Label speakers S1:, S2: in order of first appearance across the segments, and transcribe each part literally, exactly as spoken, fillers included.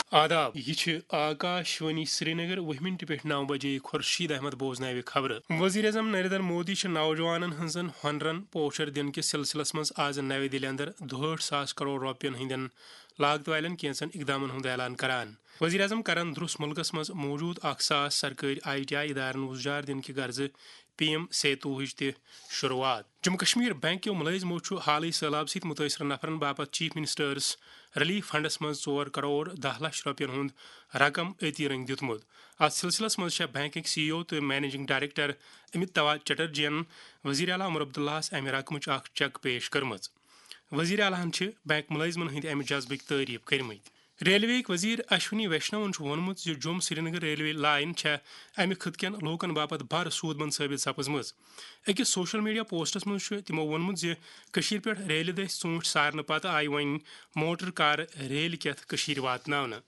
S1: آداب یہ آکاشوانی سری نگر وہ منٹ پہ نو بجے خورشید احمد بوزن خبر وزیر اعظم نریندر مودی نوجوان ہنزن ہنرن پوچھر دن کس سلسلس مز آز نو دہلی اندر دہٹ ساس کروڑ روپین ہندین لاگت والن کینچن اقدامن ہند اعلان کران وزیر اعظم کرن درس ملکس مز موجود اخ ساس سرکاری آئی ٹی آئی ادارن وزار دن کہ غرض پی ایم سیتو ہچ تہ شروعات جموں کشمیر بینک کیو ملازمو حالی سیلاب ست متاثر نفرن باپت چیف منسٹرس ریلیف فنڈس مز ژور کروڑ دہ لچھ روپین ہند رقم عطی رنگ دتمت ات سلسلس مز بینکک سی او تو مینیجنگ ڈائریکٹر امت توا چٹرجین وزیر اعلیٰ عمر عبداللہس امہ رقمچ اخ چیک پیش کرمژ وزیر اعلیٰ ہن بینک ملازمن ہند امہ جذبک تعریف کرمت ریلوے وزیر اشونی ویشنون وونمت جوم سری نگر ریلوے لائن امہ خط کن لوکن باپت بر سود مند ثابت سپزم اکس سوشل میڈیا پوسٹس مز تمو وونمت پہ ریلہ دس ژوٗنٛٹھۍ سارنہٕ پتہٕ آیہِ وۄنۍ موٹر کار ریل کٮ۪تھ واتناونہٕ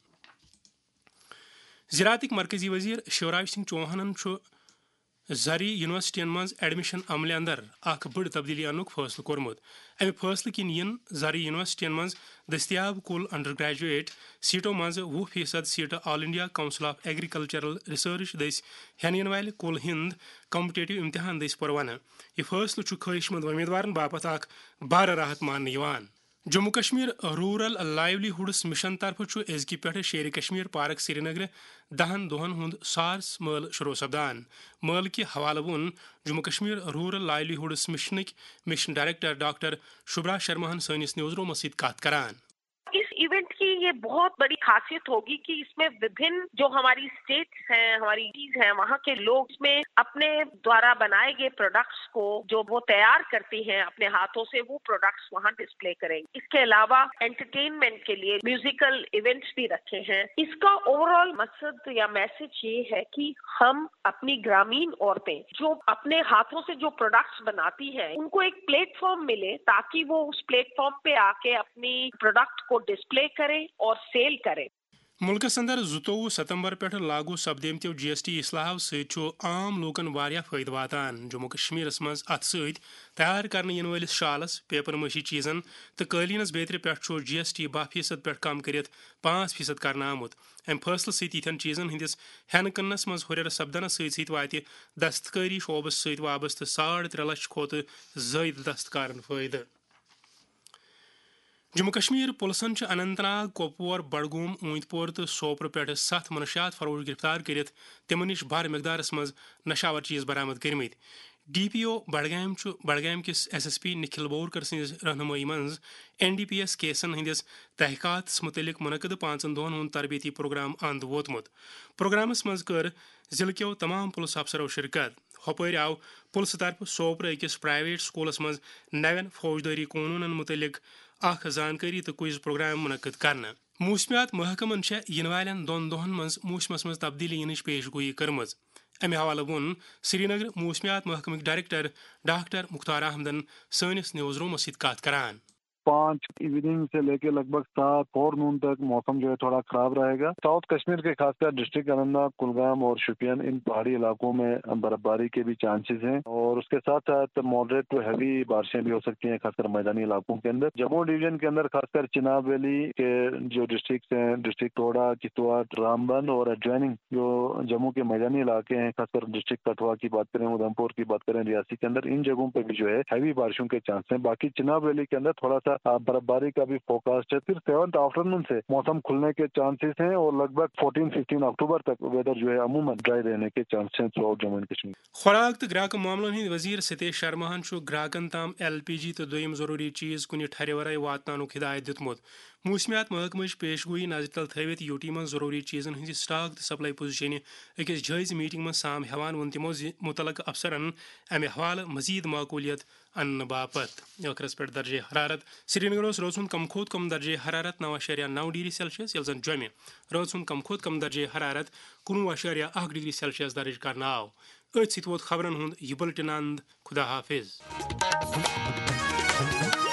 S1: زراعتک مرکزی وزیر شیوراج سنگھ چوہانن زرعی یونیورسٹین مز ایڈمشن عملہ اندر اخ بڑ تبدیلی انک فیصلہ کورمت امہ فیصلہ کن ین زرعی یونیورسٹین مز دستیاب کل انڈر گریجویٹ سیٹو مز وہ فیصد سیٹہ all India council of agricultural research دس ہین ین والہ کل ہند کمپٹیٹو امتحان دس پروانہ یہ فیصلہ خواہش مند امیدوارن باپت اخ بار راحت ماننہ Jammu Kashmir rural livelihoods mission طرف ازکہ پہ شیر کشمیر پارک سری نگر دہن دہن ہند سارس مل شروع سپدان مل کہ حوالہ وون Jammu Kashmir rural livelihoods مشنک mission director doctor Shubhra Sharma سنس نیوز رومس ست کت کران
S2: اس ایونٹ کی یہ بہت بڑی خاصیت ہوگی کہ اس میں وبھن جو ہماری اسٹیٹس ہیں ہماری سٹیز ہیں وہاں کے لوگ اس میں اپنے دوارا بنائے گئے پروڈکٹس کو جو وہ تیار کرتی ہیں اپنے ہاتھوں سے وہ پروڈکٹس وہاں ڈسپلے کریں گے. اس کے علاوہ انٹرٹینمنٹ کے لیے میوزیکل ایونٹس بھی رکھے ہیں. اس کا اوور آل مقصد یا میسج یہ ہے کہ ہم اپنی گرامین عورتیں جو اپنے ہاتھوں سے جو پروڈکٹس بناتی ہیں ان کو ایک پلیٹ فارم ملے تاکہ وہ اس پلیٹ فارم پہ آ کے اپنی پروڈکٹ کو ڈسپلے کریں اور سیل کریں.
S1: ملکس اندر زٕتووُہ ستمبر پہ لاگو سپدیمتو جی ایس ٹی اصلاحو ست عام لوکن واریاہ فائدہ واتان. جموں کشمیرس مز ات ست تیار کرنے ین ولس شالس پیپر ماشی چیزن تو قالینس بیتر پہ جی ایس ٹی بہ فیصد پہ کم کرت پانچ فیصد کرنا آمت. ام فیصلہ ست یتھن چیزن ہندس ہین کنس مز ہریر سپدنس ست ست وات دستکاری شعبس ست وابستہ ساڑ ترے لچھ کھت زائد دستکارن فائدہ. جموں کشمیر پُلسن اننت ناگ کپوور بڈگوم اونت پور تو سوپر پہ ست منشیات فروش گرفتار کرت تمن نش بھر مقدارس مز نشاور چیز برآمد کرمت. D P O Budgam Budgam کس S S P Nikhil Borkar سز رہنمائی مز این ڈی پی ایس کیسن ہندس تحقیقات متعلق منعقد پانچن دہن ہند تربیتی پروگرام اند ووتمت. پروگرامس مز کر ضلع کیو تمام پولیس افسرو شرکت. ہپٲرۍ آو پولیس طرف سوپر أکس پرائیویٹ سکولس مز نوین فوجداری قونوٗنن متعلق اخ زانکاری تو کوئز پروگرام منعقد کرنا. موسمیات محکمن ین والن دون دہن مز موسمس مز تبدیلی ینچ پیش گوئی کرمز. امہ حوالہ وون سری نگر موسمیات محکمک ڈائریکٹر ڈاکٹر مختار احمدن سنس نیوز رومس ست کت کران.
S3: پانچ ایوننگ سے لے کے لگ بھگ سات فور نون تک موسم جو ہے تھوڑا خراب رہے گا. ساؤتھ کشمیر کے خاص کر ڈسٹرکٹ اننت ناگ کلگام اور شوپین ان پہاڑی علاقوں میں برف باری کے بھی چانسز ہیں اور اس کے ساتھ ساتھ ماڈریٹ ٹو ہیوی بارشیں بھی ہو سکتی ہیں خاص کر میدانی علاقوں کے اندر. جموں ڈویژن کے اندر خاص کر چناب ویلی کے جو ڈسٹرکٹس ہیں ڈسٹرکٹ ٹوڈا کتوات رامبن اور ایڈجوائننگ جو جموں کے میدانی علاقے ہیں خاص کر ڈسٹرکٹ کٹھوا کی بات کریں ادھم پور کی بات کریں ریاسی کے اندر ان جگہوں پہ بھی جو ہے ہیوی بارشوں کے چانس ہیں. باقی چناب ویلی کے اندر تھوڑا سا برف باری کا بھی فوکاسٹ ہے. پھر سیونتھ آفٹر نون سے موسم کھلنے کے چانسز ہیں اور لگ بھگ فورٹین ففٹین اکتوبر تک ویدر جو ہے عموماً ڈرائی رہنے کے چانسز ہیں throughout Jammu and Kashmir.
S1: خوراک تو گراہک معاملن ہند وزیر ستیش شرما ہن گراہکن تام ایل پی جی تو دویم ضروری چیز کن ٹھہرے ورائے واتنانک ہدایت دتمت. موسمیات محکمچ پیش گوئی نظر تل تھوت یو ٹی من ضروری چیزن ہند سٹاک تو سپلائی پوزیشن اکس جائز میٹنگ من سام ہیوان وون تمو متعلقہ افسرن امہ حوالہ مزید معقولیت ان باپت. ٲخرس پہ درجہ حرارت سری نگرس روزن کم کھوت کم درجہ حرارت نو اشاریہ نو ڈگری سیلسیس یل زن جومہ روزن کم کھوت کم درجہ حرارت کنوہ اشاریہ اخ ڈگری سیلسیس درج کرنا آو. ات ست ووت خبرن ہند یہ بلٹن اند. خدا حافظ.